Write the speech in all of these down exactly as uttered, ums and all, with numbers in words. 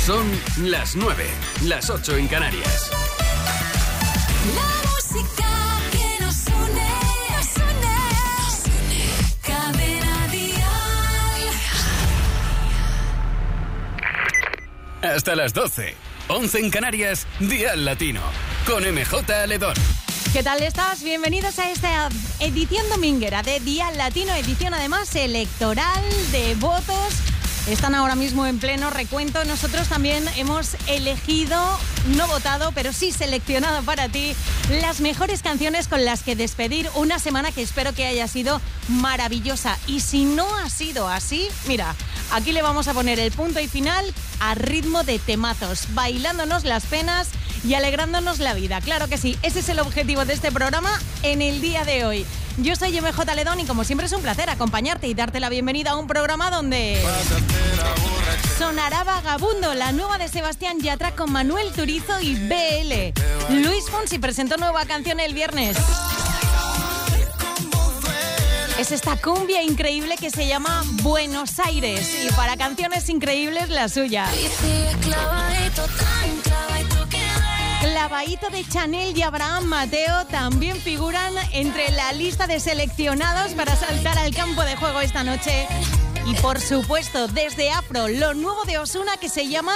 Son las nueve, las ocho en Canarias. La música que nos une, nos une, nos une. Cadena Dial. Hasta las doce, once en Canarias, Dial Latino, con M J Aledón. ¿Qué tal estás? Bienvenidos a esta edición dominguera de Dial Latino, edición además electoral de votos. Están ahora mismo en pleno recuento. Nosotros también hemos elegido, no votado, pero sí seleccionado para ti las mejores canciones con las que despedir una semana que espero que haya sido maravillosa. Y si no ha sido así, mira, aquí le vamos a poner el punto y final a ritmo de temazos, bailándonos las penas y alegrándonos la vida. Claro que sí, ese es el objetivo de este programa en el día de hoy. Yo soy M J Aledón y como siempre es un placer acompañarte y darte la bienvenida a un programa donde sonará Vagabundo, la nueva de Sebastián Yatra con Manuel Turizo y B L. Luis Fonsi presentó nueva canción el viernes. Es esta cumbia increíble que se llama Buenos Aires y para canciones increíbles la suya. Clavadito de Chanel y Abraham Mateo también figuran entre la lista de seleccionados para saltar al campo de juego esta noche. Y por supuesto, desde Afro, lo nuevo de Ozuna que se llama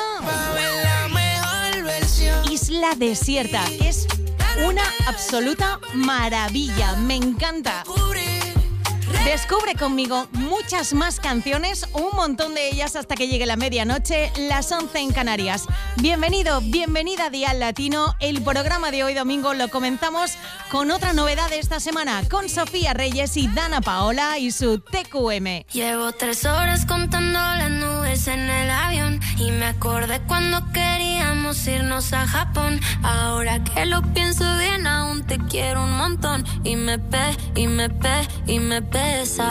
Isla Desierta, que es una absoluta maravilla, me encanta. Descubre conmigo muchas más canciones, un montón de ellas hasta que llegue la medianoche, las once en Canarias. Bienvenido, bienvenida a Dial Latino. El programa de hoy domingo lo comenzamos con otra novedad de esta semana, con Sofía Reyes y Dana Paola y su T Q M. Llevo tres horas contando las nubes en el avión y me acordé cuando queríamos irnos a Japón. Ahora que lo pienso bien, aún te quiero un montón y me pe, y me pe, y me pe.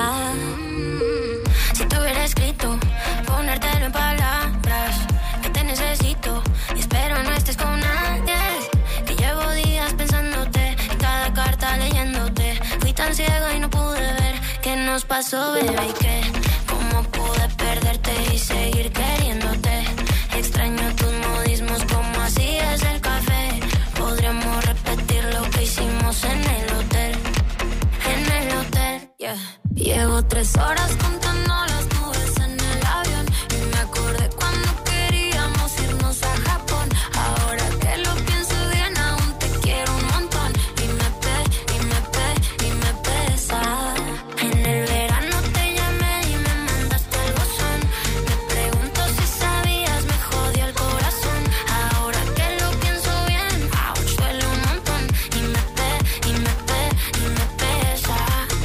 Si te hubiera escrito, ponértelo en palabras, que te necesito y espero no estés con nadie, que llevo días pensándote, cada carta leyéndote, fui tan ciego y no pude ver qué nos pasó, bebé, y que cómo pude perderte y seguir queriéndote, extraño tus modismos como hacías el café, podríamos repetir lo que hicimos en el hotel, en el hotel, yeah. Llevo tres horas contando las nubes en el avión y me acordé cuando queríamos irnos a Japón. Ahora que lo pienso bien, aún te quiero un montón y me pe, y me pe, y me pesa. En el verano te llamé y me mandaste el buzón. Me pregunto si sabías, me jodió el corazón. Ahora que lo pienso bien, ouch, duele un montón y me pe, y me pe, y me pesa.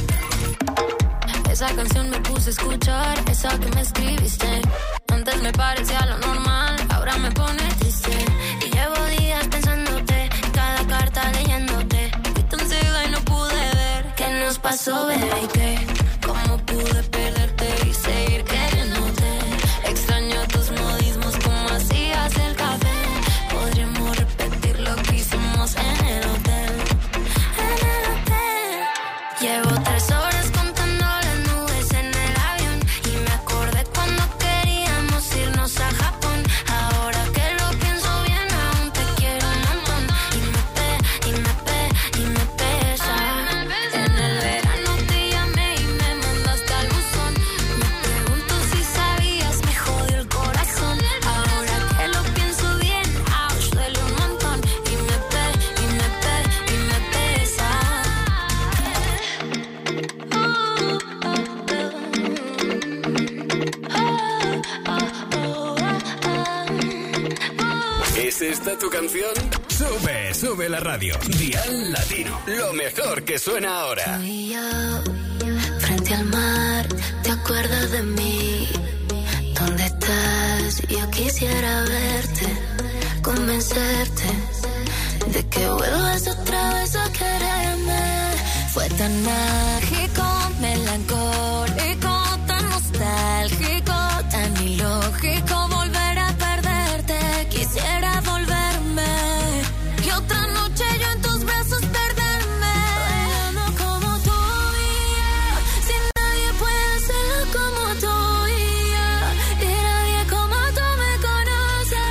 Esa canción me puse a escuchar, esa que me escribiste. Antes me parecía lo normal, ahora me pone triste. Y llevo días pensándote, cada carta leyéndote. Fui tan ciega y no pude ver qué nos pasó, bebé, y que cómo pude perderte y seguir queriéndote. Extraño tus modismos como hacías el café. Podríamos repetir lo que hicimos en el hotel, en el hotel. Llevo tres horas contando las nubes en el avión y me acordé cuando queríamos irnos a Japón. Ahora que lo pienso bien, aún te quiero un montón y me pe, y me pe, y me pesa. En el verano te llamé y me mandaste al buzón. Me pregunto si sabías, me jodió el corazón. Ahora que lo pienso bien, ouch, duele un montón y me pe, y me pe, y me pesa. ¿Es esta tu canción? Sube, sube la radio. Dial Latino, lo mejor que suena ahora. Tú y yo, frente al mar, ¿te acuerdas de mí? ¿Dónde estás? Yo quisiera verte, convencerte de que vuelvas otra vez a quererme. Fue tan mágico, melancólico, tan nostálgico, tan ilógico volver a perderte. Quisiera volverme y otra noche yo en tus brazos perderme. Bailando como tú y yo, si nadie puede hacerlo como tú y yo, y nadie como tú me conoce.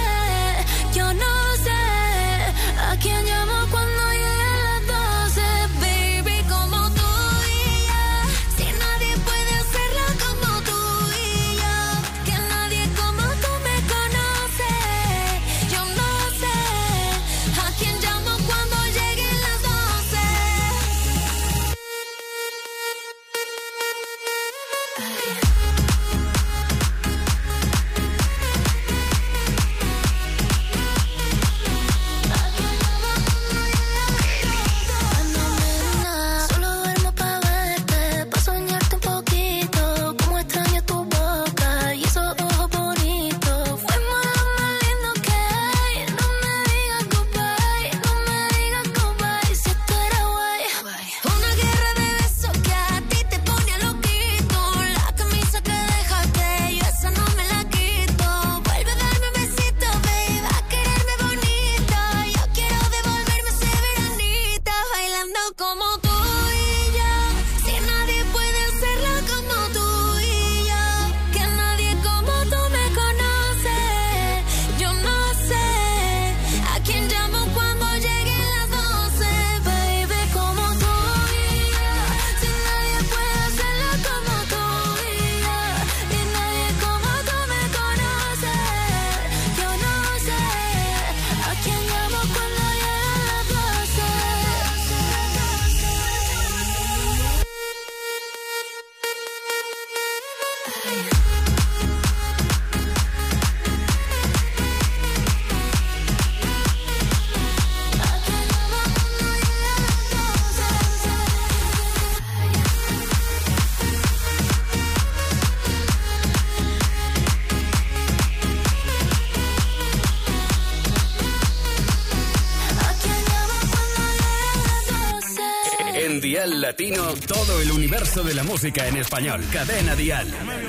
Dial Latino, todo el universo de la música en español. Cadena Dial.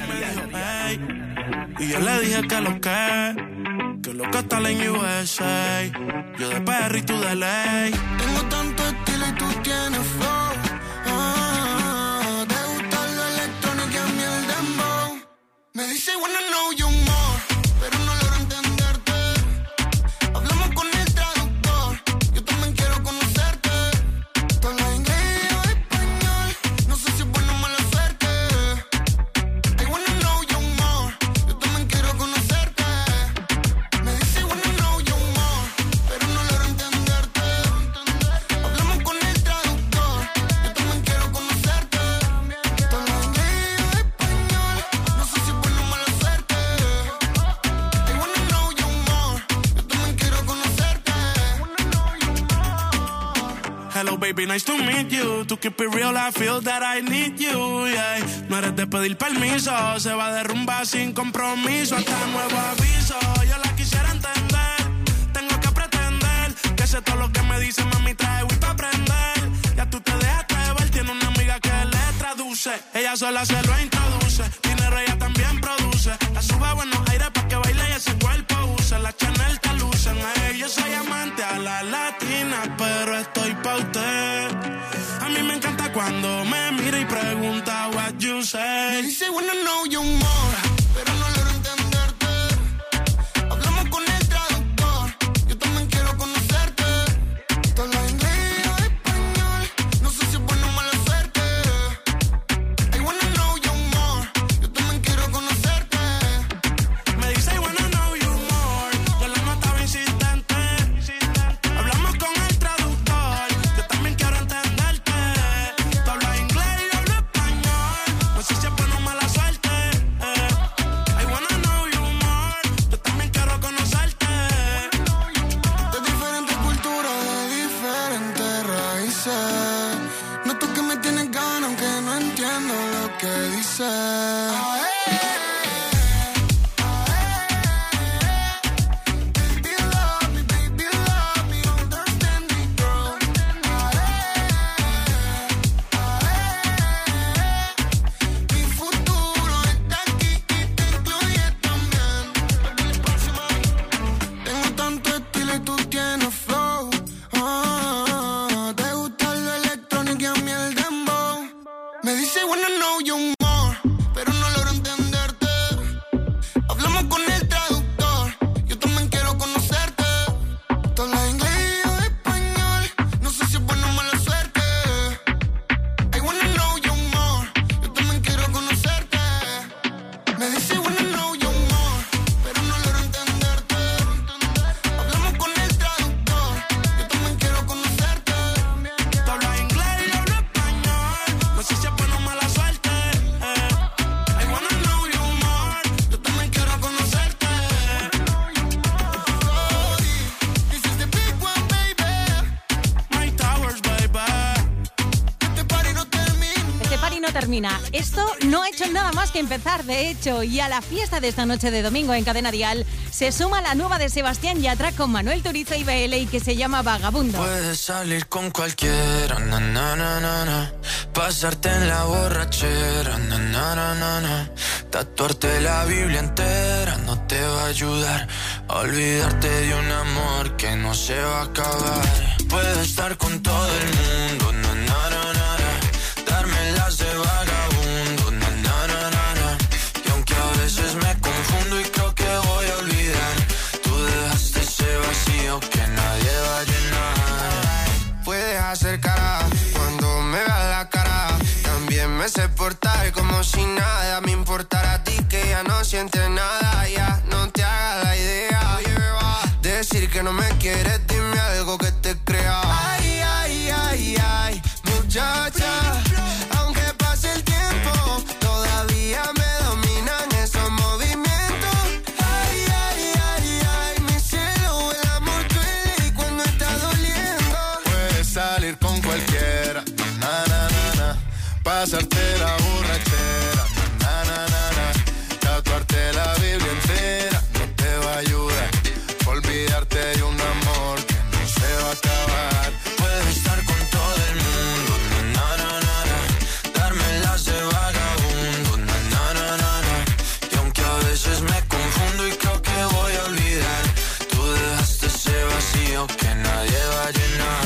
Y yo le dije que lo que, que lo que está en U S A. Yo de perro y tú de ley. Tengo tanto estilo y tú tienes flow. Ah, te gusta lo electrónico y a mí el dembow. Me dice wanna know you more, pero no logro entenderte. Hablamos con el traductor, yo también quiero conocerte. Tú hablas inglés o español, no sé si es buena o mala suerte. I wanna know you more, yo también quiero conocerte. Me dice wanna know you more, pero no logro entenderte. Hablamos con el traductor, yo también quiero conocerte. Tú hablas inglés o español, no sé si es buena o mala suerte. I wanna know you more, yo también quiero conocerte. Hello baby, nice to meet you. To keep it real, I feel that I need you, yeah. No eres de pedir permiso, se va de rumba sin compromiso. Hasta nuevo aviso, yo la quisiera entender. Tengo que pretender que sé todo lo que me dice, mami, trae Wii pa' aprender. Ya tú te dejaste ver, tiene una amiga que le traduce. Ella sola se lo introduce, dinero ella también produce. La sube a buenos aires pa' que baile y ese cuerpo use. La Chanel te lucen, ey, yo soy amante a la latina, pero estoy pa' usted. A mí me encanta cuando me mira y pregunta what you say. Me dice wanna know you more, pero no logro entenderte. Hablamos con el traductor, yo también quiero conocerte. Tú hablas inglés o español, no sé si es buena o mala suerte. I wanna know you more, yo también quiero conocerte. Me dice I wanna know you more, yo la notaba insistente. Hablamos con el traductor, yo también quiero entenderte. Tú hablas inglés y yo hablo español, no sé si es buena o mala suerte. I wanna know you more, yo también quiero conocerte. De diferentes culturas, de diferentes raíces. Noto que me tienes ganas aunque no entiendo lo que dices. Baby love me, baby love me, understand me, girl. Mi futuro está aquí y te incluye también. Tengo tanto estilo y tú tienes flow. Ah, te gusta lo electrónico y a mí el dembow. Me dice wanna know you more, pero no logro entender. termina. Esto no ha hecho nada más que empezar, de hecho, y a la fiesta de esta noche de domingo en Cadena Dial se suma la nueva de Sebastián Yatra con Manuel Turizo y B L y que se llama Vagabundo. Puedes salir con cualquiera, na, na, na, na, na. Pasarte en la borrachera, na, na, na, na, na. Tatuarte la Biblia entera no te va a ayudar a olvidarte de un amor que no se va a acabar. Puedes estar con todo el mundo, na, na, na, na, na. Darme las de vagabundo, na, na, na, na, na. Y aunque a veces me confundo y creo que voy a olvidar, tú dejaste ese vacío que nadie va a llenar. Puedes hacer cara cuando me veas la cara. También me sé portar como si nada me importara a ti, que ya no sientes nada. Ya no te hagas la idea. Decir que no me quieres, dime algo que te crea. Ay, ay, ay, ay, muchacha. Aunque pase el tiempo, todavía me dominan esos movimientos. Ay, ay, ay, ay, mi cielo, el amor duele y cuando está doliendo. Puedes salir con cualquiera, na, na, na, na. Pasarte la borrachera, na, na, na, na. Tatuarte la Biblia entera no te va a ayudar. Olvidarte de un amor que no se va a acabar. Puedes estar con todo el mundo, na, na, na, na. Darme las de vagabundo, na, na, na, na, na. Y aunque a veces me confundo y creo que voy a olvidar, tú dejaste ese vacío que nadie va a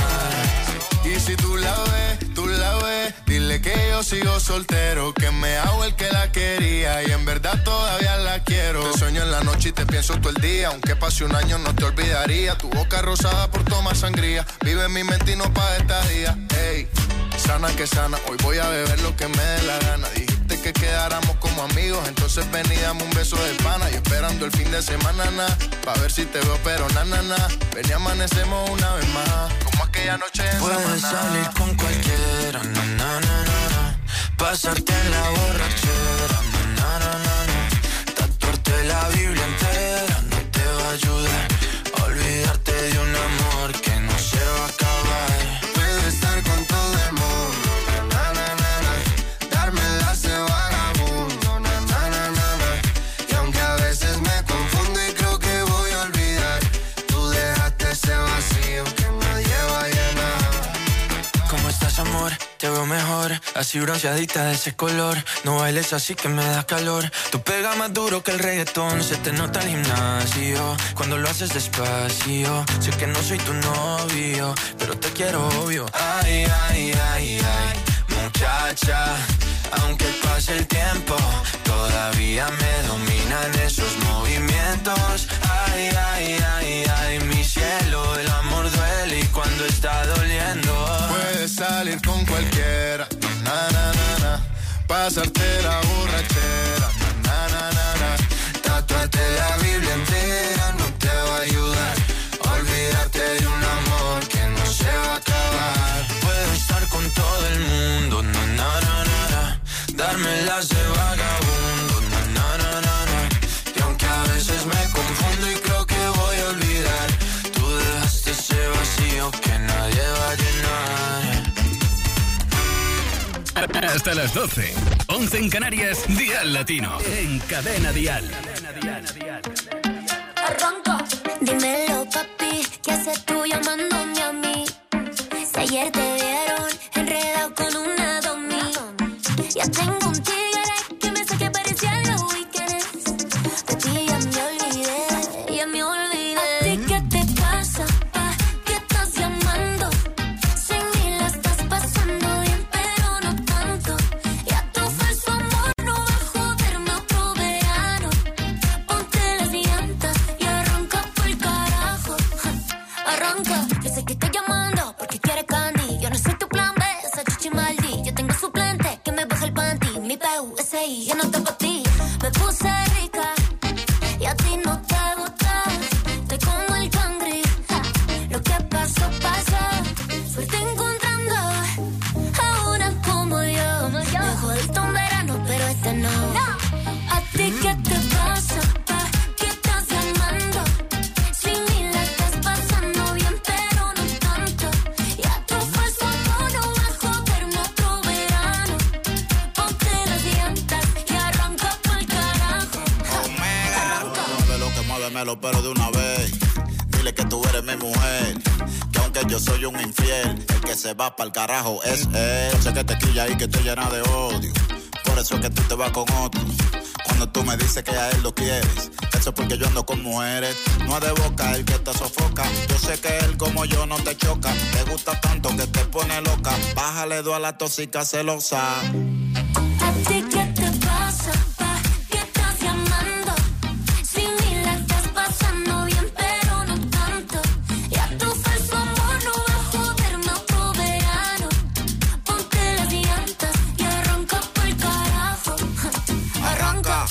llenar. Y si tú la ves, tú la ves, dile que yo sigo soltero, que me hago el que la quería y en verdad todavía la quiero. Te sueño en la noche y te pienso todo el día, aunque pase un año no te olvidaría. Tu boca rosada por tomar sangría, vive en mi mente y no pa' estadía. Ey, sana que sana, hoy voy a beber lo que me dé la gana. Dijiste que quedáramos como amigos, entonces ven y dame un beso de pana. Y esperando el fin de semana, na, pa' ver si te veo, pero na, na, na. Ven y amanecemos una vez más, como aquella noche en Puedes Samaná. salir con cualquiera, na, na, na, na, na. Pasarte en la borrachera, na, na, na, na, na. Tatuarte la Biblia entera no te va a ayudar a olvidarte de un amor que no se va a acabar. Puedes estar con todo el mundo, na, na, na, na. Darme las de vagabundo, na, na, na, na, na. Y aunque a veces me confundo y creo que voy a olvidar, tú dejaste ese vacío que nadie va a llenar. ¿Cómo estás, amor? Te veo mejor, así bronceadita de ese color. No bailes así que me da calor. Tú pegas más duro que el reggaetón, se te nota el gimnasio cuando lo haces despacio. Sé que no soy tu novio, pero te quiero obvio. Ay, ay, ay, ay, muchacha. Aunque pase el tiempo, todavía me dominan esos movimientos. Ay, ay, ay, ay, mi cielo, el amor duele y cuando está doliendo. Puedes salir con cualquiera, na, na, na, na. Pasarte la borrachera, na, na, na, na. Tatuarte la Biblia entera no te va a ayudar a olvidarte de un amor que no se va a acabar. Puedes estar con todo el mundo, na, na, na, na, na. Darme las de vagabundo, na, na, na, na, na. Y aunque a veces me confundo y creo que voy a olvidar, tú dejaste ese vacío que nadie va a llenar. Hasta las doce, once en Canarias, Dial Latino, en Cadena Dial. Arranca. Dímelo, papi, ¿qué haces tú llamándome a mí? Si ayer te vieron enredado con una domi. Ya tengo un tigre que me sé que parecía los weekends. De ti ya me olvidé, ya me olvidé. ¿A ti qué te pasa, pa? ¿Qué estás llamando? Sin mí la estás pasando bien, pero no tanto. Ya tu falso amor no va a joderme otro verano. Ponte las llantas y arranca por carajo. Arranca, yo sé que estoy llamando porque quieres candy. Yo no soy tu plan B, esa chichi maldi. Yo tengo suplente que me baja el panty. Mi P U S I, yo no te pa' ti. Me puse rica y a ti no te gusta. Estoy como el cangri, ja. Lo que pasó, pasó. Suerte encontrando a una como yo. Me jodiste un verano, pero este no. ¿A ti qué te pasa, pa? ¿Qué estás llamando? Sin mí la estás pasando bien, pero no tanto. Ya tu falso amor no va a joderme otro verano. Ponte dímelo pero de una vez. Dile que tú eres mi mujer, que aunque yo soy un infiel, el que se va pa'l carajo es él. Sé que te quilla y que te llena de odio, por eso es que tú te vas con otro. Cuando tú me dices que a él lo quieres, eso es porque yo ando con mujeres. No es de boca el que te sofoca, yo sé que él como yo no te choca. Te gusta tanto que te pone loca, bájale dos a la tóxica celosa. ¿A ti qué te pasa, pa? ¿Qué estás llamando? Si ni la estás pasando bien, pero no tanto. Ya tu falso amor no va a joderme otro verano. Ponte las llantas y arranca pa'l carajo. Arranca.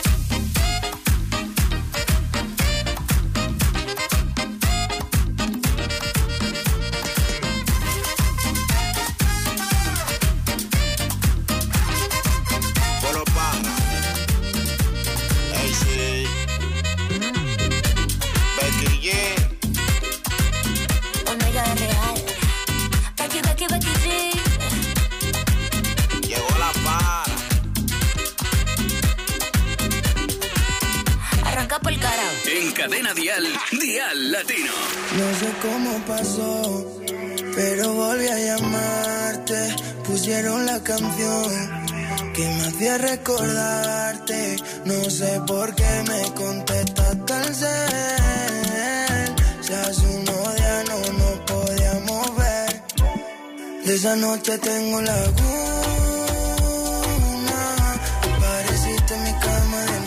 En Cadena Dial, Dial Latino. No sé cómo pasó, pero volví a llamarte. Pusieron la canción que me hacía recordarte. No sé por qué me contestas tan cel. Si hace unos días no nos podíamos ver. De esa noche tengo la laguna. Apareciste en mi cama de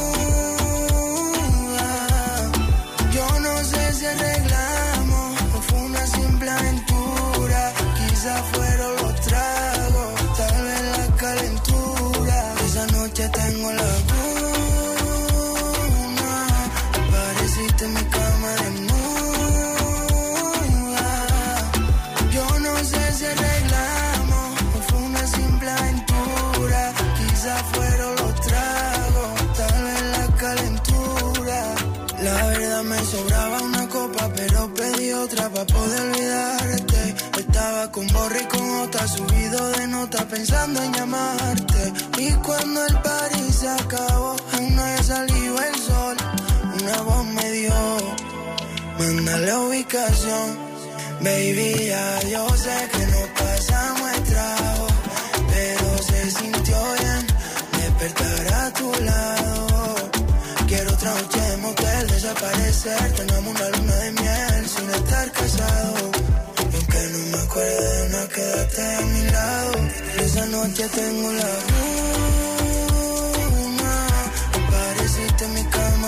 si arreglamos o fue una simple aventura. Quizás fueron los tragos, tal vez la calentura. Esa noche tengo la laguna. Apareciste en mi cama desnuda. Yo no sé si arreglamos o fue una simple aventura. Quizás fueron los tragos, tal vez la calentura. La verdad me sobraba una copa, pero pedí otra pa' poder olvidarte. Estaba con borra y con otra, subido de nota pensando en llamarte. Y cuando el party se acabó, aún no había salido el sol. Una voz me dio, manda la ubicación. Baby, ya yo sé que no pasamos el trago, pero se sintió bien despertar a tu lado. Quiero otra noche de motel, desaparecer. Tenemos una luna de miel sin estar casados. Y aunque no me acuerdo de nada, quédate a mi lado. Esa noche tengo la luna. Apareciste en mi cama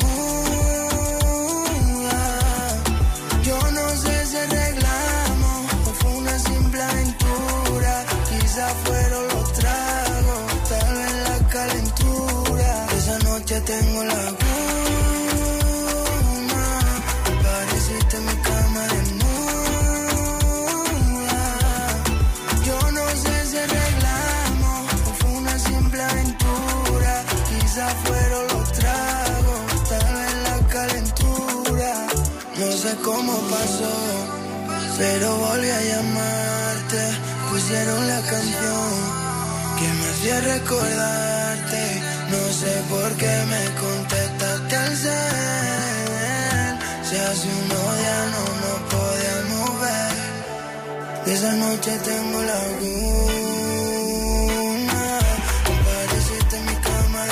desnuda. Yo no sé si arreglamos o fue una simple aventura. Quizás fueron los tragos, tal vez la calentura. Esa noche tengo la laguna. Apareciste en mi cama desnuda. Yo no sé si arreglamos o fue una simple aventura. Quizás fueron los tragos, tal vez la calentura. No sé cómo pasó, pero volví a llamarte. Pusieron la canción que me hacía recordarte. No sé por qué me contestaste al cel. Si hace unos días no nos podíamos ver. De esa noche tengo la laguna. Apareciste en mi cama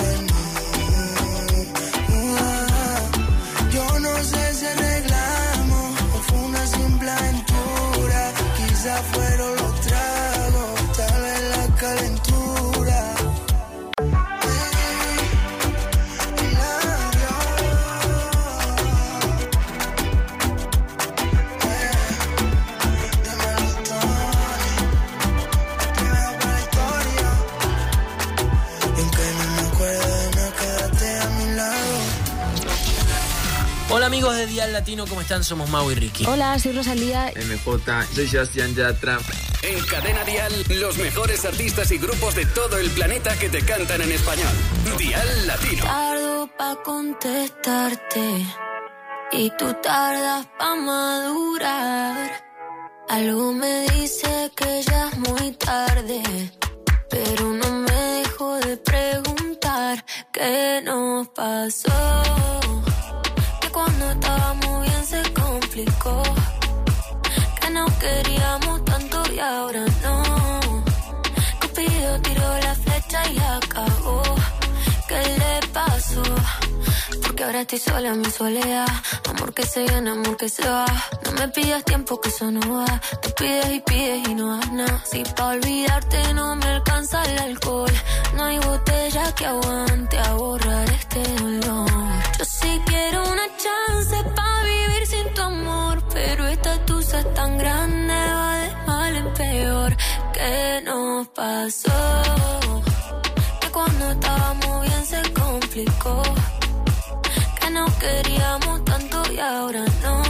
desnuda. Yo no sé si arreglamos o fue una simple aventura. Quizás fueron los tragos, tal vez la calentura. Hola amigos de Dial Latino, ¿cómo están? Somos Mau y Ricky. Hola, soy Rosalía. M J, soy Sebastián Yatra. En Cadena Dial, los mejores artistas y grupos de todo el planeta que te cantan en español. Dial Latino. Tardo pa' contestarte y tú tardas pa' madurar. Algo me dice que ya es muy tarde, pero no me dejo de preguntar qué nos pasó. complicó. Que nos queríamos tanto y ahora no. Cupido tiró la flecha y la cagó. ¿Qué le pasó? Porque ahora estoy sola en mi soledad. Amor que se viene, amor que se va. No me pidas tiempo que eso no va. Tú pides y pides y no das nada. Si pa' olvidarte no me alcanza el alcohol. No hay botella que aguante a borrar este dolor. Yo sí quiero una chance pa' vivir sin tu amor. Pero esta tusa es tan grande, va de mal en peor. ¿Qué nos pasó? Que cuando estábamos bien se complicó. Que nos queríamos tanto y ahora no.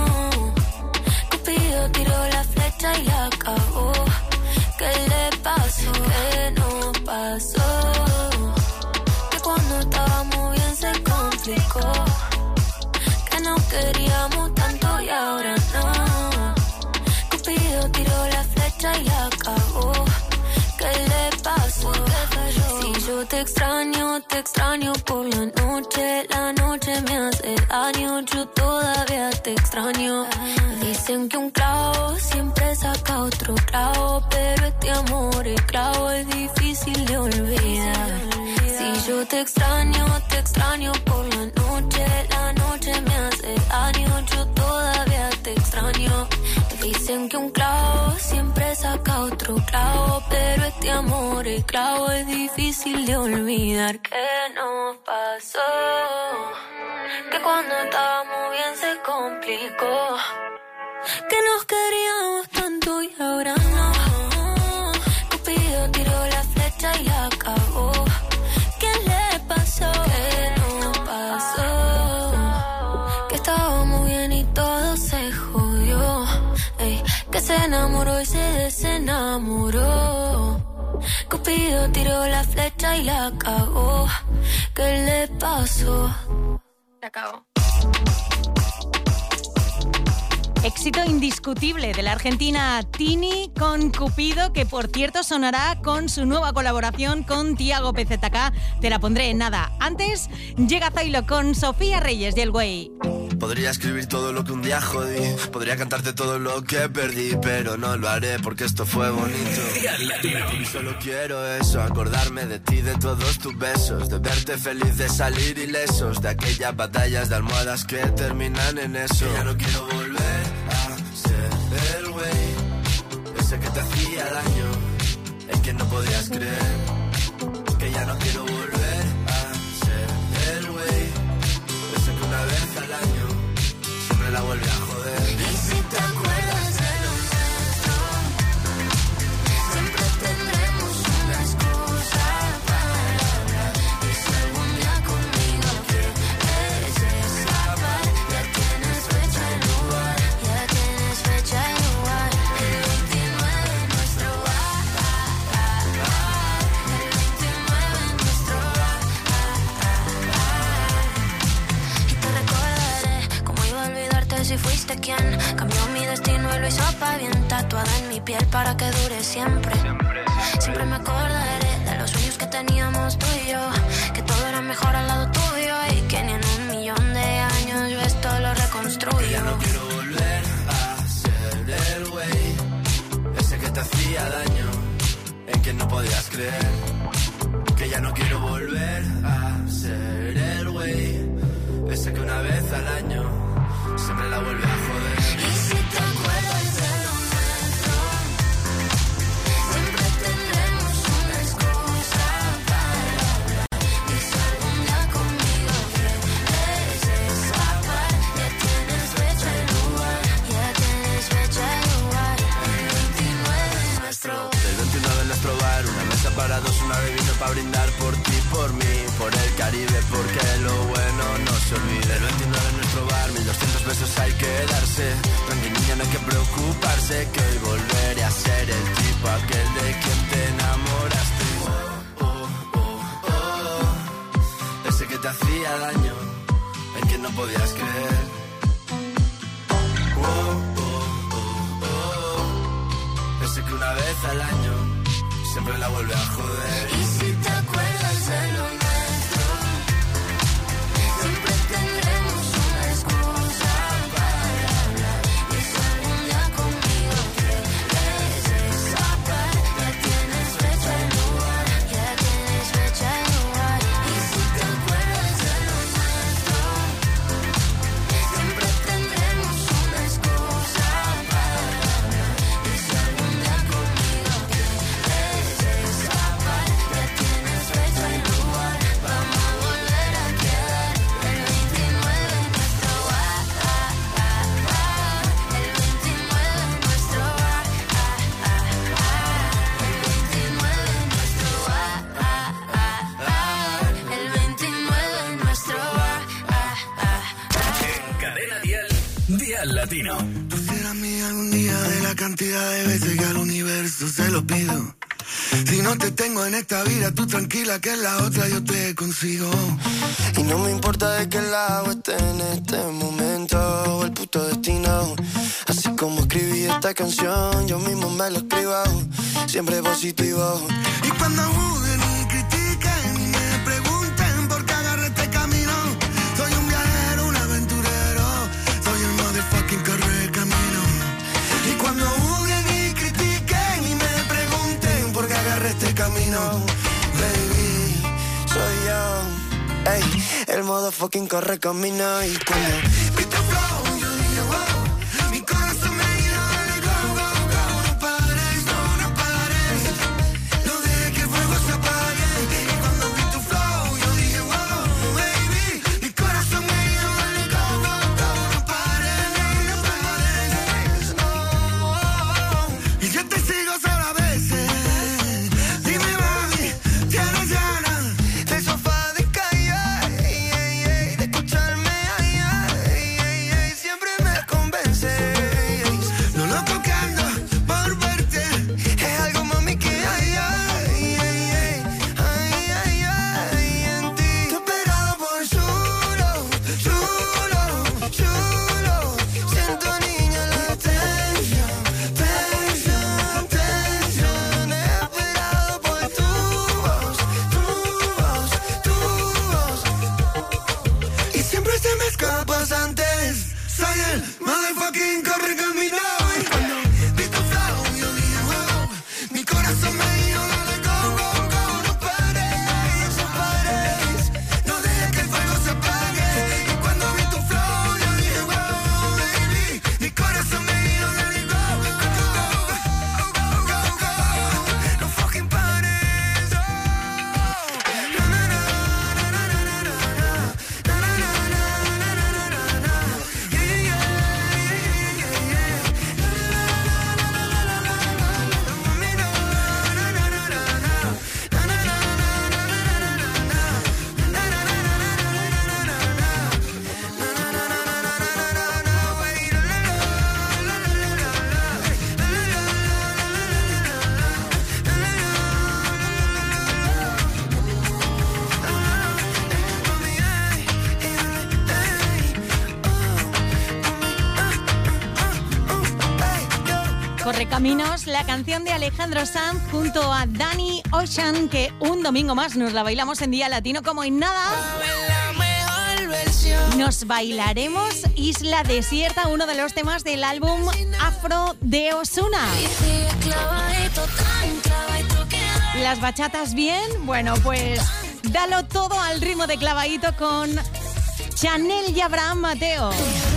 Cupido tiró la flecha y la cagó. ¿Qué le pasó? ¿Qué nos pasó? Que cuando estábamos bien se complicó. Que nos queríamos tanto y ahora no. Cupido tiró la flecha y la cagó. ¿Qué le pasó? Si yo te extraño, te extraño por la noche. La noche me hace daño, yo todavía te extraño. Dicen que un clavo siempre saca otro clavo, pero este amor, el clavo es difícil de olvidar. Si yo te extraño, te extraño por la noche. La noche me hace daño, yo todavía te extraño. Dicen que un clavo siempre saca otro clavo, pero este amor, el clavo es difícil de olvidar. ¿Qué nos pasó? Que cuando estábamos bien se complicó. Que nos queríamos tanto y ahora no. Cupido tiró la flecha y la cagó. ¿Qué le pasó? ¿Qué nos pasó? Que estábamos bien y todo se jodió. Ey, que se enamoró y se desenamoró. Cupido tiró la flecha y la cagó. ¿Qué le pasó? La cagó. Éxito indiscutible de la argentina Tini con Cupido, que por cierto sonará con su nueva colaboración con Tiago P Z K. Te la pondré en nada. Antes llega Zoilo con Sofía Reyes y El Güey. Podría escribir todo lo que un día jodí, podría cantarte todo lo que perdí, pero no lo haré porque esto fue bonito. Y solo quiero eso, acordarme de ti, de todos tus besos, de verte feliz, de salir ilesos, de aquellas batallas de almohadas que terminan en eso. Que ya no quiero volver a ser el güey, ese que te hacía daño, el que no podías creer. Que ya no quiero volver a ser el güey, ese que una vez al año siempre la vuelve a joder. Y si te acuerdas de lo nuestro, siempre tendremos una excusa para hablar. Y si algún día conmigo quieres escapar, ya tienes fecha y lugar, ya tienes fecha y lugar. El veintinueve en nuestro bar, el veintinueve en nuestro bar. Y te recordaré cómo iba a olvidarte si fuiste quien cambió mi destino y lo hizo pa' bien, tatuada en mi piel para que dure siempre. Siempre me acordaré de los sueños que teníamos tú y yo, que todo era mejor al lado tuyo y que ni en un millón de años yo esto lo reconstruyo. Que ya no quiero volver a ser el güey, ese que te hacía daño, en quien no podías creer. Que ya no quiero volver a ser el güey, ese que una vez al año siempre la vuelve a joder. Y si te acuerdas de lo nuestro, siempre tendremos una excusa para hablar. Y si algún día conmigo quieres escapar, ya tienes fecha y lugar, ya tienes fecha y lugar. El veintinueve es nuestro. El veintinueve en nuestro bar, una mesa para dos, una bebida para brindar por ti, por mí, por el Caribe, porque lo bueno no se olvida. El veintinueve en nuestro bar, mil doscientos besos hay que darse. Tranqui niña, no hay que preocuparse, que hoy volveré a ser el tipo aquel de quien te enamoraste. Oh, oh, oh, oh. Ese que te hacía daño, el que no podías creer. Oh, oh, oh, oh. Ese que una vez al año siempre la vuelve a joder. Y si te acuerdas de lo nuestro, siempre tendremos una excusa para hablar. Latino. Tú serás mía algún día de la cantidad de veces que al universo se lo pido. Si no te tengo en esta vida, tú tranquila que en la otra yo te consigo. Y no me importa de qué lado esté en este momento o el puto destino. Así como escribí esta canción, yo mismo me lo escribo. Siempre positivo. Y cuando juzguen y critiquen y me pregunten por qué agarré este camino, soy un viajero, un aventurero, soy el motherfucking correcamino. Y cuando juzguen y critiquen y me pregunten por qué agarré este camino, baby, soy yo. Ey, el motherfucking correcamino. Y cuando vi tu flow, yo dije wow, mi corazón me dio el go, go, go. No pares, no, no pares, no dejes que el fuego se apague. Y cuando vi tu flow, yo dije wow, baby, mi corazón me dio el go, go, go. No pares, no pares, no. Y yo te sigo solo a veces. Dime, mami, ¿tienes ganas del sofá de calle? Ey, ey, ey, de escucharme, ay, ay, ay, ay, siempre me convence. Lo loco que ando por verte Es algo, mami, que ay, ay, ay, ay, ay, ay, ay, en ti. Te he esperado por chulo, chulo, chulo. Siento, niña, la tensión, tensión, tensión. He esperado por tu voz, tu voz, tu voz. Y siempre se me escapas antes. Soy el motherfucking correcamino. Y cuando vi tu flow, yo dije wow, mi corazón me dio dale go, go, go. No pares, no pares, no dejes que el fuego se apague. Y cuando vi tu flow, yo dije wow, baby, mi corazón me dio dale go, go, go, go, go, go, go. No fucking pares, oh. Na, na, na, na, na, na, na, na, na, na, na, na, na, na, na. Yeah, yeah, yeah, yeah, yeah, yeah. Correcaminos, la canción de Alejandro Sanz junto a Danny Ocean, que un domingo más nos la bailamos en Día Latino como en nada. Nos bailaremos Isla Desierta, uno de los temas del álbum Afro de Ozuna. Las bachatas bien, bueno, pues dalo todo al ritmo de clavadito con Chanel y Abraham Mateo.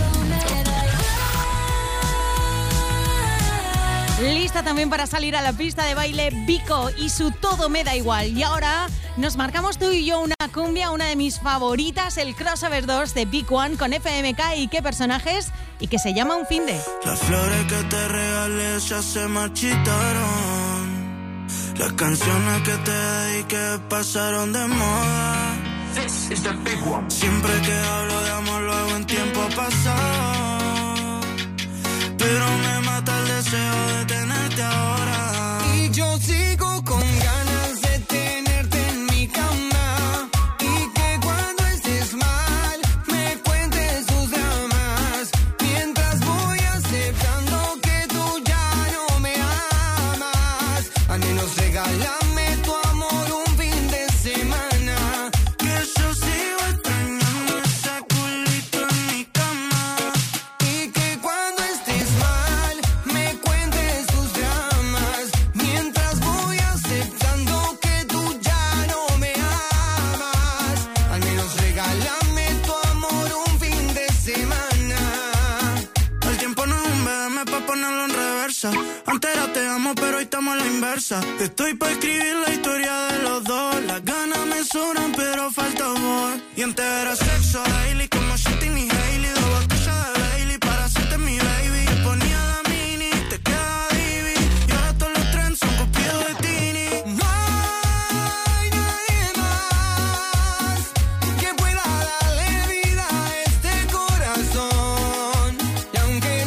Lista también para salir a la pista de baile Vico y su Todo me da igual. Y ahora nos marcamos tú y yo una cumbia, una de mis favoritas, el Crossover dos de Big One con F M K y qué personajes, y que se llama Un Finde. Las flores que te regalé ya se marchitaron. Las canciones que te dediqué pasaron de moda. This is the Big One. Siempre que hablo de amor lo hago en tiempo pasado, pero me mata el deseo de tenerte ahora. Y yo sigo con ganas de tenerte en mi cama, y que cuando estés mal me cuentes tus dramas, mientras voy aceptando que tú ya no me amas. Al menos regálame tu amor un fin de semana, que yo sigo extrañando ese culito en mi cama. y que cuando estés mal me cuentes tus dramas, mientras voy aceptando que tú ya no me amas. Al menos regálame tu amor un fin de semana. El tiempo no es un B M pa' ponerlo en reversa. Antes era te amo, pero hoy estamos a la inversa. Estoy pa' escribir la historia de los dos. Las ganas me sobran, pero falta amor. Y antes era sexo daily, como Shitting y Hailey. Dos botellas de Bailey para hacerte mi baby. Te ponía la mini, te quedaba divi. Y ahora todos los trends son copiados de Tini. No hay nadie más que pueda darle vida a este corazón. Y aunque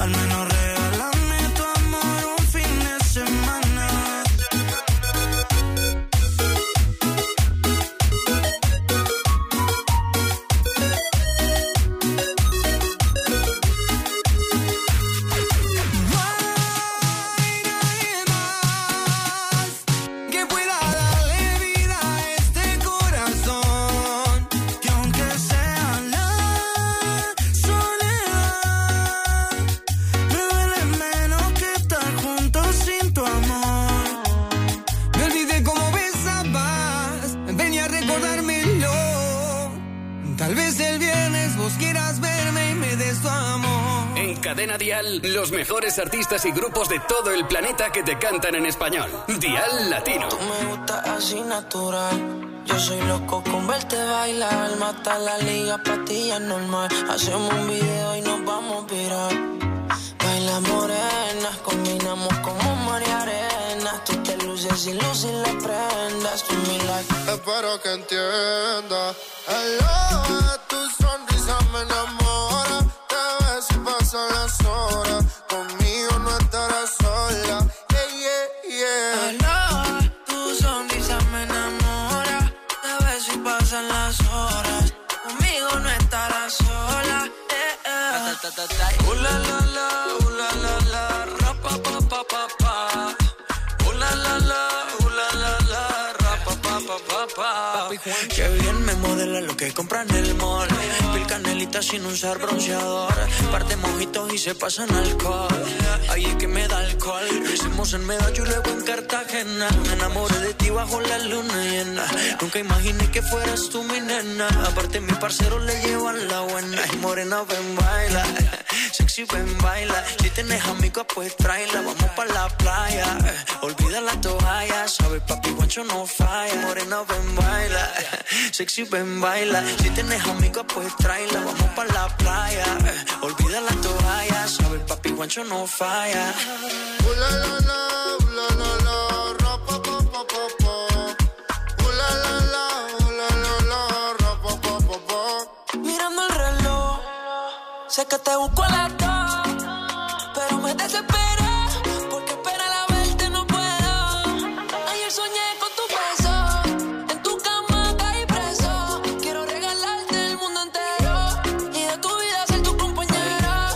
Al menos regálame tu amor un fin de semana. Cadena Dial, los mejores artistas y grupos de todo el planeta que te cantan en español. Dial Latino. Tú me gustas así natural. Yo soy loco con verte bailar. Mata la liga, patilla normal. Hacemos un video y nos vamos viral. Baila morena, combinamos como mar y arena. Tú te luces y luces las prendas. Tú mi like. Espero que entiendas. Hello, tu sonrisa me enamora. Si pasan las horas, conmigo no estarás sola. Yeah, yeah, yeah. Hello, tu sonrisa me enamora. A ver si pasan las horas, conmigo no estarás sola. Eh, eh. Uh, la, la, la, uh, la, la, la, ra, pa, pa, pa, pa, pa. Uh, la, la, la, uh, la, la, la, ra, pa, pa, pa, pa, pa. Qué bien me modela lo que compra en el mall. Piel canelita sin usar bronceador. Par de mojitos y se pasan alcohol. Ahí es que me da alcohol. Lo hicimos en Medallo y luego en Cartagena. Me enamoré de ti bajo la luna llena. Nunca imaginé que fueras tú mi nena. Aparte mi parcero le llevan la buena. Y morena ven baila, sexy ven baila. Si tienes amigos pues tráela. Vamos pa' la playa, olvida la toalla. Sabes papi guancho no falla. Morena ven baila, sexy ven baila. Si tienes amigos pues tráela. Vamos pa' la playa, olvida la toalla. Sabes papi guancho no falla. Uh, la, la, la, uh, la, la, la, ra, pa, pa, pa, pa, pa. Uh, la, la, la, uh, la, la, la, ra, pa, pa, pa, pa. Mirando el reloj, sé que te busco a las dos, pero me desesperé porque esperar a verte no puedo. Ayer soñé con tu beso, en tu cama caí preso. Quiero regalarte el mundo entero y de tu vida ser tu compañera.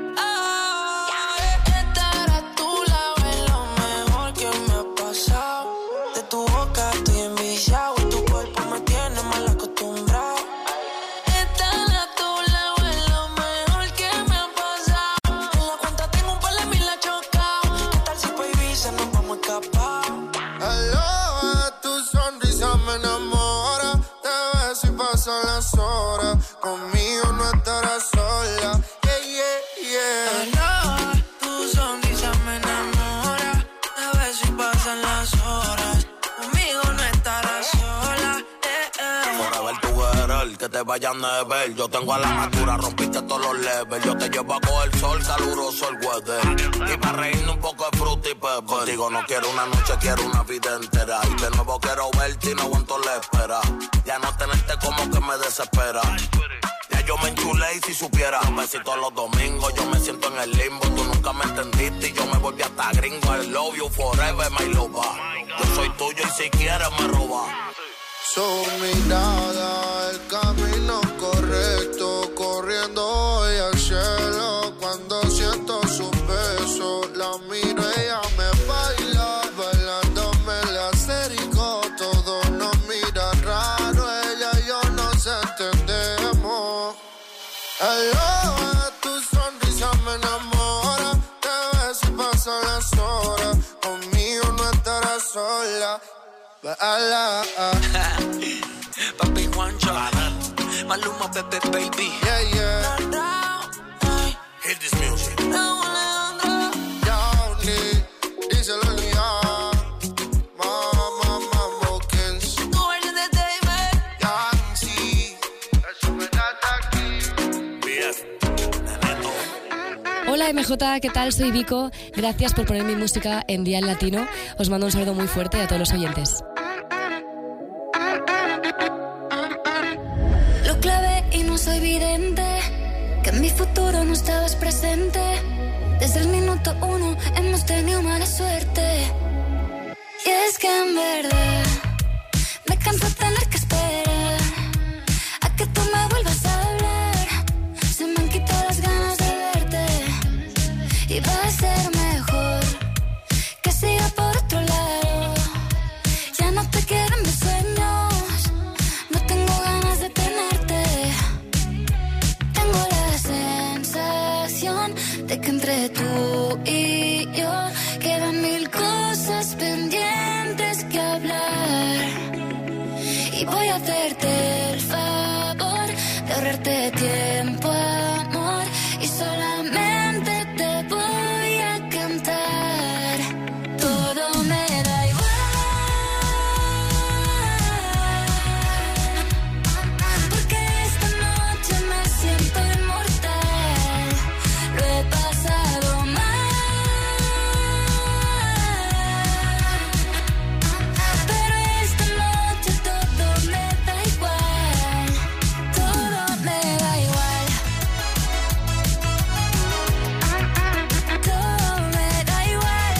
Ah, estar a tu lado es lo mejor que me ha pasado. De tu boca estoy enviciado y tu cuerpo me tiene mal acostumbrado. Estar a tu lado es lo mejor que me ha pasado. En la cuenta tengo un par de mil la chocao. ¿Qué tal si pa' Ibiza nos vamos a escapar? Hello, tu sonrisa me enamora. Te ves y pasan las horas, conmigo no estarás sola. Yeah, yeah, yeah. Hello, tu sonrisa me enamora. A ver si pasan las horas, conmigo no estarás sola. Eh, eh. Por ver tu querer, que te vayan a ver. Yo tengo a la natura, rompiste todos los levels. Yo te llevo a coger sol, caluroso el weather. Y para reírnos un poco de fruta y pepper. Contigo no quiero una noche, quiero una vida entera. Y de nuevo quiero verte y no aguanto la espera. Ya no tenerte como que me desespera. Ya yo me enchulé y si supiera. Un besito los domingos, yo me siento en el limbo. Tú nunca me entendiste y yo me volví hasta gringo. I love you forever, my lover. Yo soy tuyo y si quieres me roba. Su mirada, el camino correcto, corriendo hoy al cielo. Cuando siento sus besos, la miro, ella me baila, bailándome la acerico. Todo nos mira raro, ella y yo nos entendemos. Hello, tu sonrisa me enamora. Te ves y pasan las horas, conmigo no estarás sola. Baila. Papi Juancho, Maluma, Pepe, baby. Yeah, yeah. Hit this music. Johnny, díselo ya. Mama, Mambo Kings. Tu versión de David. Yancy. Eso me da aquí. B F. Hola M J, ¿qué tal? Soy Vico. Gracias por poner mi música en Dial Latino. Os mando un saludo muy fuerte a todos los oyentes. Lo clavé y no soy vidente, que en mi futuro no estabas presente. Desde el minuto uno hemos tenido mala suerte. Y es que en verdad me canso tener que esperar a que tú me vuelvas a hablar. Se me han quitado las ganas de verte y va a ser mejor que siga por otro lado. Ya no te quiero en mis sueños, no tengo ganas de tenerte. Tengo la sensación de que entre tú y yo quedan mil cosas pendientes que hablar. Y voy a hacerte el favor de ahorrarte tiempo, amor, y solamente te voy a cantar. Todo me da igual, porque esta noche me siento inmortal. Lo he pasado mal, pero esta noche todo me da igual. Todo me da igual. Todo me da igual.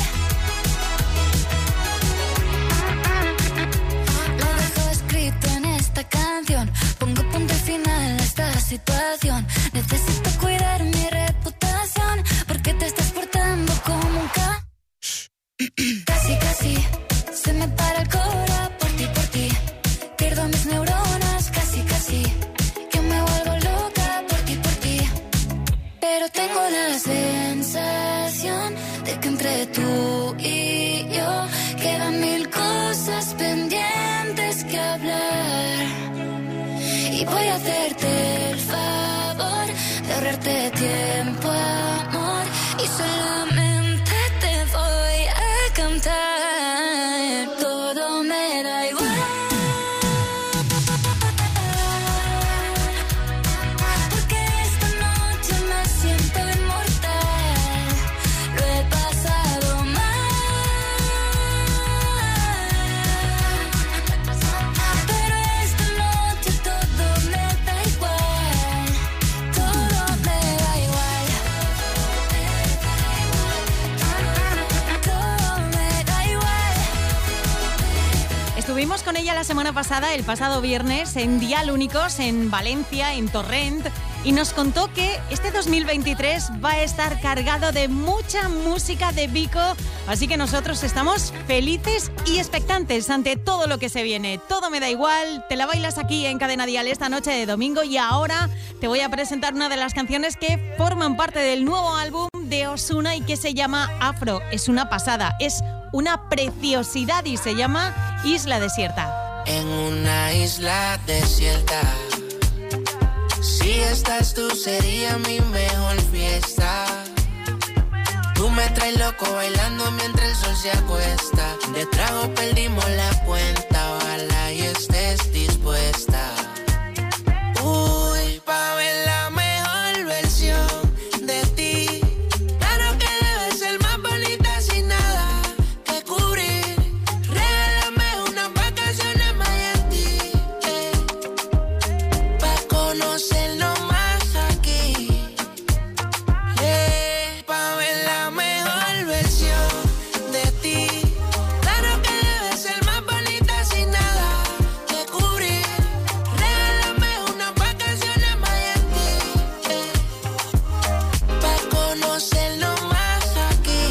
Lo dejo escrito en esta canción. Pongo punto final a esta situación. Necesito cuidar mi reputación, porque te estás portando como un ca... Casi, casi se me para el cora por ti, por ti. Pierdo mis neuronas, casi, casi. Que me vuelvo loca por ti, por ti. Pero tengo la sensación de que entre tú y yo quedan mil cosas pendientes que hablar. Y voy a hacerte el favor de ahorrarte tiempo, amor, y solamente te voy a cantar. Todo me da igual, porque esta noche me siento inmortal. Lo he pasado mal, pero esta noche todo me da igual. Todo me da igual. Todo me da igual. Estuvimos con ella la semana pasada, el pasado viernes, en Dial Únicos, en Valencia, en Torrent, y nos contó que este dos mil veintitrés va a estar cargado de mucha música de Vico, así que nosotros estamos felices y expectantes ante todo lo que se viene. Todo me da igual, te la bailas aquí en Cadena Dial esta noche de domingo, y ahora te voy a presentar una de las canciones que forman parte del nuevo álbum de Ozuna y que se llama Afro. Es una pasada, es una preciosidad y se llama Isla Desierta. En una isla desierta, si estás tú sería mi mejor fiesta. Tú me traes loco bailando mientras el sol se acuesta. De trago perdimos la cuenta, ojalá y estés dispuesta. Uy, pa' ver la mejor versión de ti. Claro que debes ser más bonita sin nada que cubrir. Regálame unas vacaciones en Miami, eh, pa' conocernos más aquí, eh, pa' ver la mejor versión de ti. Claro que debes ser más bonita sin nada que cubrir. Regálame unas vacaciones en Miami, eh, pa' conocernos más aquí,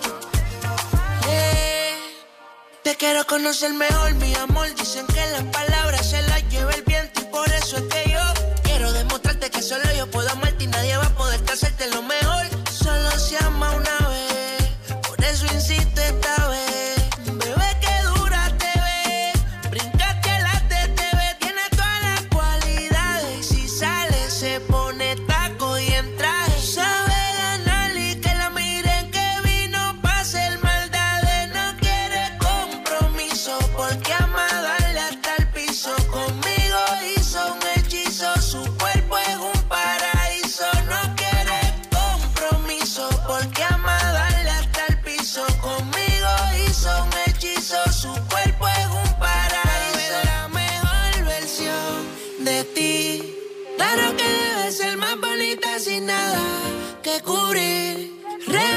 eh. Te quiero conocer mejor, mi amor. Dicen que las palabras se las lleva el viento, y por eso es que yo quiero demostrarte que solo yo puedo amarte y nadie va a poder hacerte lo mejor. Solo se ama una vez, por eso insisto esta vez. Bebé, que dura te ves, brincaste a la T T V, tiene todas las cualidades. Y si sale se pone taco y en traje. Sabe ganar y que la miren que vino pa' hacer maldades. No quiere compromiso porque ama darle hasta el piso. Conmigo hizo un hechizo, su cuerpo es un paraíso. No quiere compromiso porque ama darle hasta el piso. Conmigo hizo un hechizo, su cuerpo es un paraíso. La mejor versión de ti. Claro que debes ser más bonita sin nada que cubrir. Re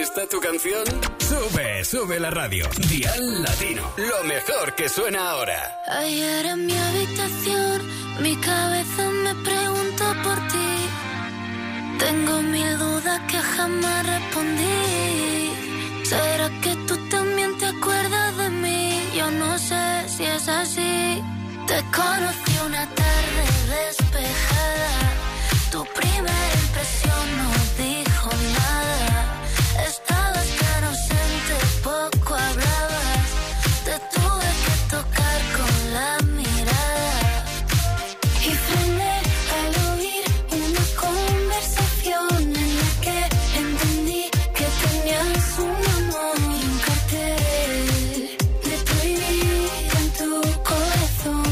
¿Esta tu canción? Sube, sube la radio. Dial Latino, lo mejor que suena ahora. Ayer en mi habitación, mi cabeza me preguntó por ti. Tengo mil dudas que jamás respondí. ¿Será que tú también te acuerdas de mí? Yo no sé si es así. Te conocí una tarde despejada. Tu primera impresión no dijo nada. Estabas tan ausente, poco hablabas. Te tuve que tocar con la mirada. Y frené al oír una conversación en la que entendí que tenías un amor y un cartel de prohibido en tu corazón.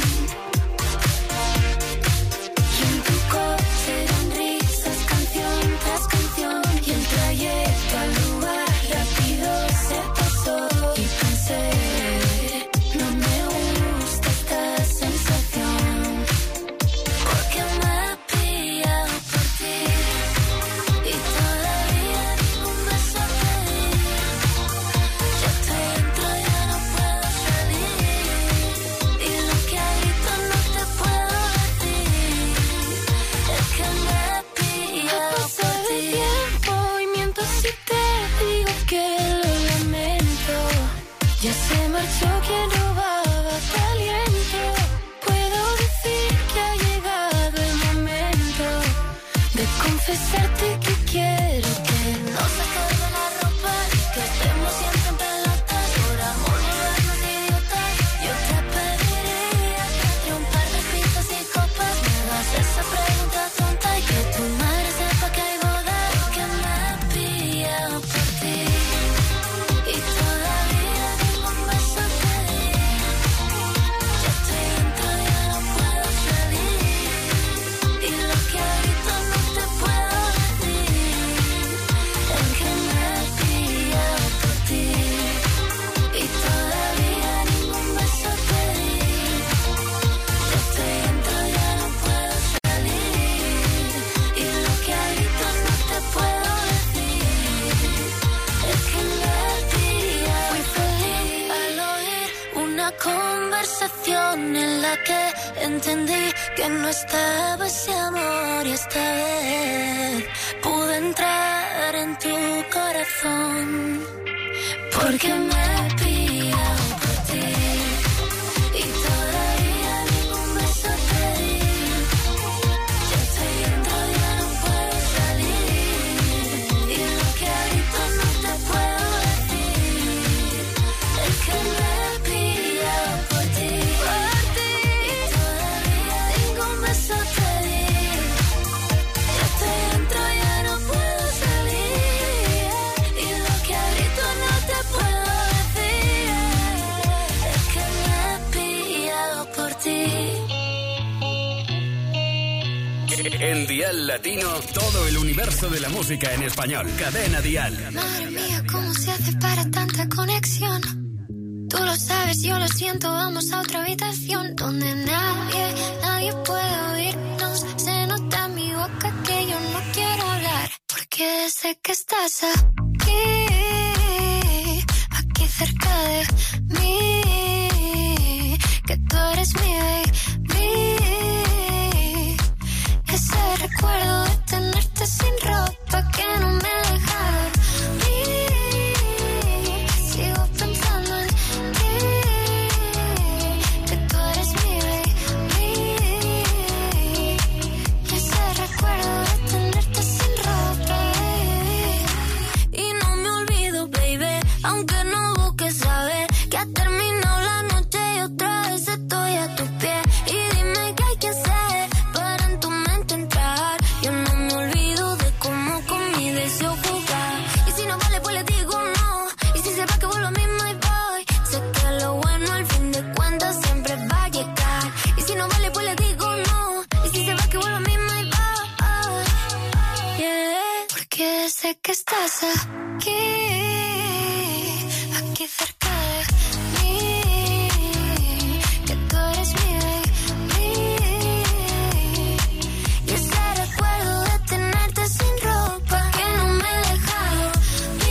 Y en tu coche eran risas, canción tras canción. Y el trayecto al lugar rápido se pasó. Y pensé, no me gusta esta sensación, porque me he pillado por ti. Y todavía ningún beso te di. Ya estoy dentro, ya no puedo salir. Y lo que hay grito no te puedo decir. Es que me he pillado por ti. El tiempo y miento si te digo que lo lamento. Ya se marchó quien robaba tu aliento. Puedo decir que ha llegado el momento de confesarte que quiero que no se acabe la ropa y que estemos siempre en pelotas. Por amor volvernos idiotas. Yo te pediría que entre un par de pizzas y copas me hagas esa pregunta tonta y que tu madre sepa que hay boda. Porque me he pillado por ti. Y todavía ningún beso te di. Ya estoy dentro, ya no puedo salir. Y lo que ahorita no te puedo decir es que me he pillado por ti. Y todavía ningún beso te di. Ya estoy dentro, ya no puedo salir. Y lo que ahorita no te puedo decir es que me he pillado. Fui feliz al oír una conversación en la que entendí que no estaba ese amor y esta vez pude entrar en tu corazón, porque me he pillado por ti. Y todavía ningún beso te di. Ya estoy dentro, ya no puedo salir. Y lo que ahorita no te puedo decir es que me he pillado por ti. Y todavía ningún beso te di. Ya estoy dentro, ya no puedo salir. Y lo que ahorita no te puedo decir es que me he pillado por ti. En Dial Latino, todo el universo de la música en español. Cadena Dial. Madre mía, ¿cómo se hace para tanta conexión? Tú lo sabes, yo lo siento, vamos a otra habitación donde nadie, nadie puede oírnos. Se nota en mi boca que yo no quiero hablar, porque sé que estás aquí, aquí cerca de mí, que tú eres mi baby. Ese recuerdo de tenerte sin ropa que no me deja dormir. Sigo pensando en ti, que tú eres mi baby. Ese recuerdo de tenerte sin ropa, baby. Y no me olvido, baby, aunque no busques saber que ha terminado la noche y otra vez estoy a tus pies. Y dime qué hay que hacer para en tu mente entrar. Yo no me olvido de cómo con mi deseo jugar. Y si no vale, pues le digo no. Y si se va, que vuelvo a mí, my boy. Sé que lo bueno al fin de cuentas siempre va a llegar. Y si no vale, pues le digo no. Y si se va, que vuelvo a mí, my boy. Yeah. Porque sé que estás aquí, aquí cerca de mí, que tú eres mi baby. Y ese recuerdo de tenerte sin ropa que no me deja dormir.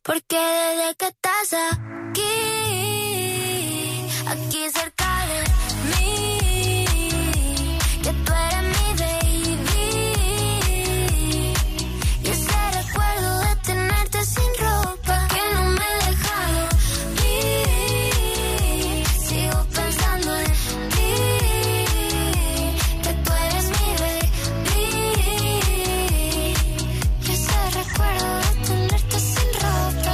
Porque desde que estás aquí, aquí cerca de mí, que tú eres mi baby, y ese recuerdo de tenerte sin ropa que no me he dejado ir, sigo pensando en ti, que tú eres mi baby, y ese recuerdo de tenerte sin ropa,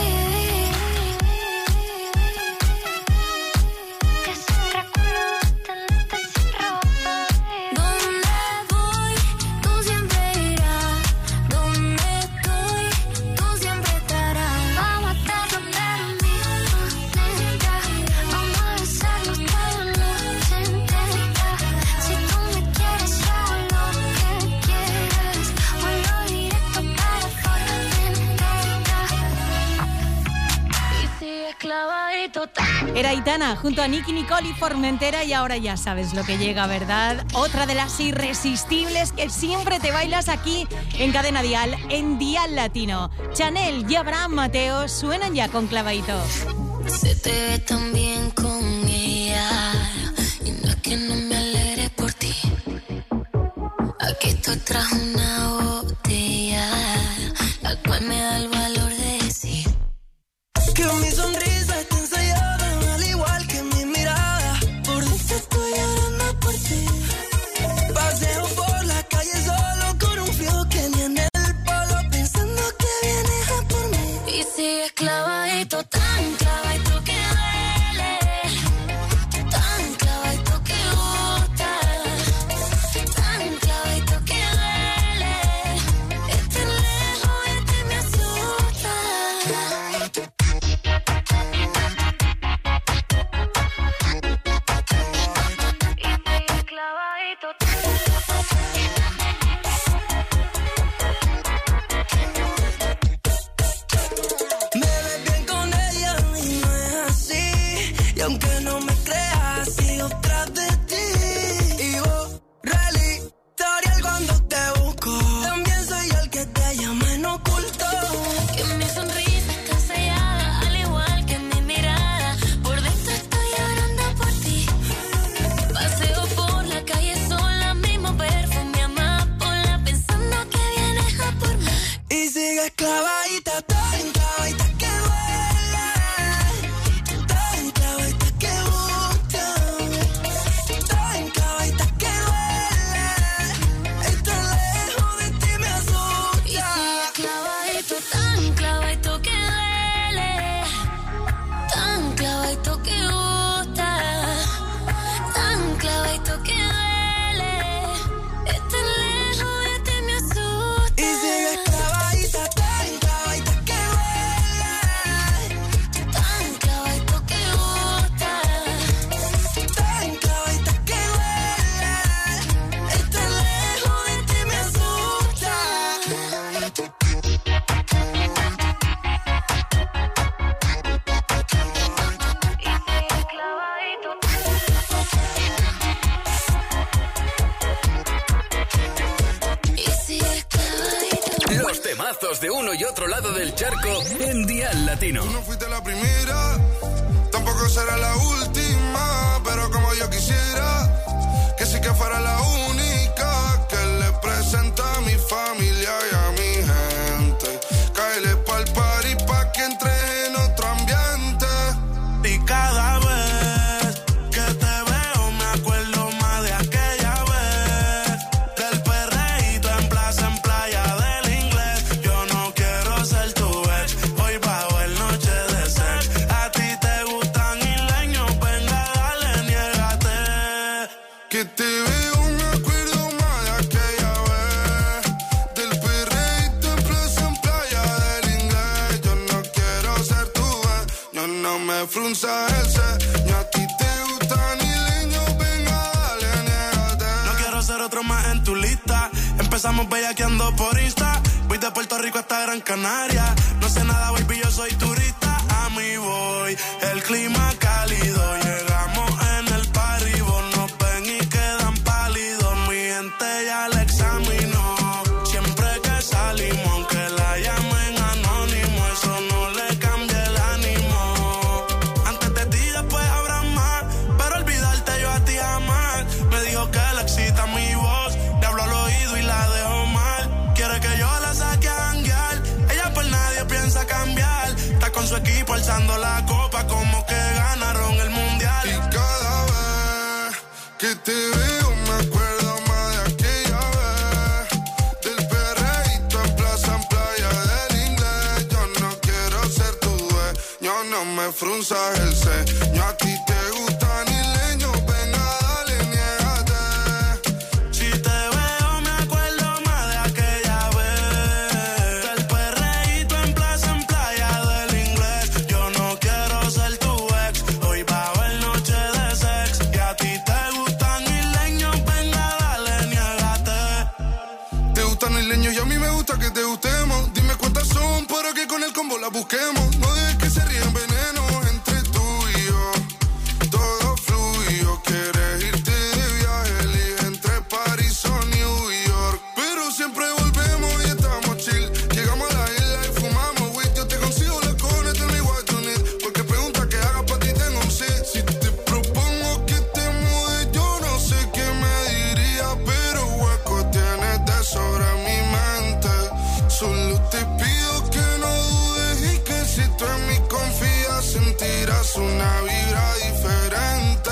que ese recuerdo de tenerte sin ropa. Donde voy, tú siempre irás, donde estoy, tú siempre estarás. Vamos a estar donde mismo, neta, vamos a besarnos toda la noche entera. Si tú me quieres, yo hago lo que quieras, vuelo directo para Formentera, y sigue clavadito. Era Aitana junto a Nicky Nicole y Formentera, y ahora ya sabes lo que llega, ¿verdad? Otra de las irresistibles que siempre te bailas aquí en Cadena Dial, en Dial Latino. Chanel y Abraham Mateo suenan ya con Clavadito. Se te ve tan bien con ella, y no es que no me alegre por ti. Aquí estoy tras una botella, la cual me da el valor de decir Que mi sonrisa está ensayada, al igual que mi mirada. Por dentro estoy llorando por ti. Paseo por la calle solo con un frío que ni en el polo, pensando que vienes a por mí. y sigues clavadito, tan clavadito que duele, tan clavadito que gusta, tan clavadito que duele. Este lejos, este me asusta. Me ves bien con ella y no es así. Y aunque no me creas, sigo tras de ti. Y borra el historial cuando te busco. También soy el que te llama en oculto. Que mi sonrisa está sellada, al igual que mi mirada. Por dentro estoy llorando por ti. Paseo por la calle sola, mismo perfume amapola, pensando que vienes a por mí. Y sigues clavadita, tan clavadita que duele, tan clavadita que gusta, tan clavadita que duele. Estar lejos de ti me Y asusta. sigues clavadito, tan clavadito que duele, tan clavadito que gusta, tan clavadito que duele. Estar lejos de ti me asusta. Y sigues clavadita, tan clavadita que duele, Tan clavadito que gusta, tan clavadita que duele. Estar lejos de ti me asusta. y sigues clavadito. Los temazos de uno y otro lado del charco en Dial Latino. No fuiste la primera, tampoco será la última, pero como yo quisiera, que sí que fuera la única que le presenta a mi familia y a mi gente. Cáele pa'l party pa' que entre en otro ambiente. Y cada vez que te veo me acuerdo más de aquella vez, del perreíto en plaza, en playa del inglés. Yo no quiero ser tu ex, hoy bajo el noche de sex. A ti te gustan isleños, venga dale, niégate. Que te veo, me acuerdo más de aquella vez, del perreíto en plaza, en playa del inglés. Yo no quiero ser tu ex, no, no me frunza el ceño. A ti te gustan isleños, venga dale, niégate. No quiero ser otro más en tu lista. Empezamos bellaqueando por Insta. Voy de Puerto Rico hasta Gran Canaria. No sé nada, baby, yo soy turista. A mí voy, el clima cálido. Llegamos en el party, vos nos ven y quedan pálidos. Mi gente ya la examinó. Siempre que salimos, aunque la llamen anónimo, eso no te veo me acuerdo más de aquella vez. Del perreíto en plaza, en playa del inglés. Yo no quiero ser tu dueño, no me frunzas el ceño. A ti te gustan isleños, venga dale, niégate. Si te veo me acuerdo más de aquella vez. Del perreíto en plaza, en playa del inglés. Yo no quiero ser tu ex, hoy va a haber noche de sex. Y a ti te gustan isleños, venga dale, niégate. Te gustan isleños y a mí me gusta que te gustemos. Dime cuántas son para que con el combo las busquemos. No dejes que se ríen veneno entre tú y yo. Todo fluyo, quieres irte de viaje, elige entre París o New York. Pero siempre volvemos y estamos chill. Llegamos a la isla y fumamos weed. Yo te consigo la cone, tell me what you need. Porque pregunta que haga pa' ti tengo un sí. Si te propongo que te mudes, yo no sé qué me diría, pero hueco tienes de sobra en mi mente. Solo te pido que no dudes y que si tú en mí confías sentirás una vibra diferente.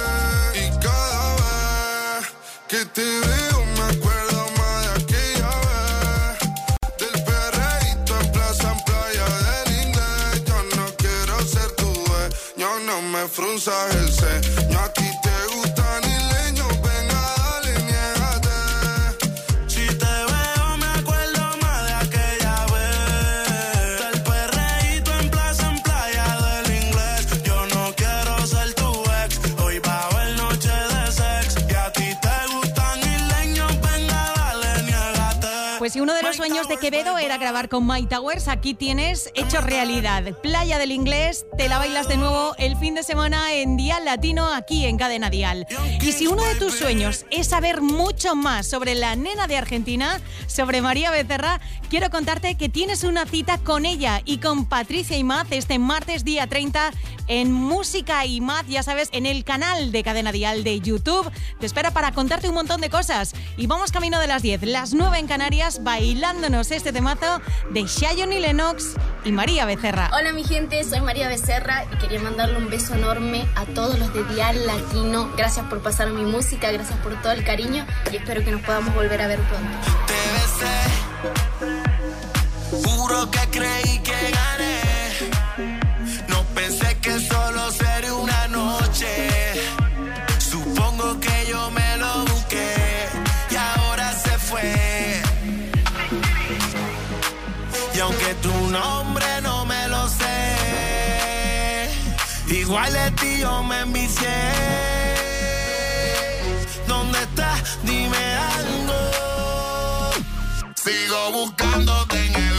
Y cada vez que te veo me acuerdo más de aquella vez. Del perreíto en plaza, en playa del inglés. Yo no quiero ser tu dueño, no me frunzas el ceño. A ti te gustan isleños, venga dale, niégate. Si te veo me acuerdo más de aquella vez. Del perreíto en plaza, en playa del inglés. Yo no quiero ser tu ex, hoy va a haber noche de sex. Y a ti te gustan isleños, venga dale, niégate. Pues si uno de los sueños de Quevedo era grabar con My Towers, aquí tienes hecho realidad. Playa del Inglés, te la bailas de nuevo el fin de semana en Dial Latino, aquí en Cadena Dial. Y si uno de tus sueños es saber mucho más sobre la nena de Argentina, sobre María Becerra, quiero contarte que tienes una cita con ella y con Patricia Imaz este martes día treinta en Música Imaz, ya sabes, en el canal de Cadena Dial de YouTube. Te espera para contarte un montón de cosas. Y vamos camino de las diez, las nueve en Canarias, bailándonos este temazo de Zion y Lennox y María Becerra. Hola mi gente, soy María Becerra y quería mandarle un beso enorme a todos los de Dial Latino. Gracias por pasar mi música, gracias por todo el cariño y espero que nos podamos volver a ver pronto. Te besé, juro que creí que gané. No pensé que solo sería una noche. Supongo que yo me lo busqué y ahora se fue. Y aunque tu nombre no me lo sé, igual de ti yo me envicié. ¿Dónde estás? Dime algo. Sigo buscándote en el